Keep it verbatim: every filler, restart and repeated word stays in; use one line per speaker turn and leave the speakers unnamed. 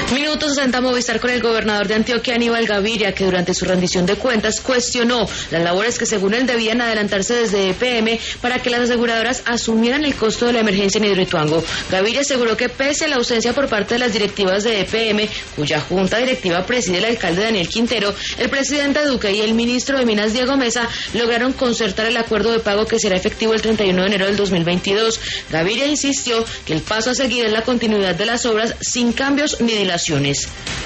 Minuto sesenta Movistar con el gobernador de Antioquia, Aníbal Gaviria, que durante su rendición de cuentas cuestionó las labores que según él debían adelantarse desde E P M para que las aseguradoras asumieran el costo de la emergencia en Hidroituango. Gaviria aseguró que pese a la ausencia por parte de las directivas de E P M, cuya junta directiva preside el alcalde Daniel Quintero, el presidente Duque y el ministro de Minas Diego Mesa lograron concertar el acuerdo de pago que será efectivo el treinta y uno de enero del dos mil veintidós. Gaviria insistió que el paso a seguir es la continuidad de las obras sin cambios ni dilaciones.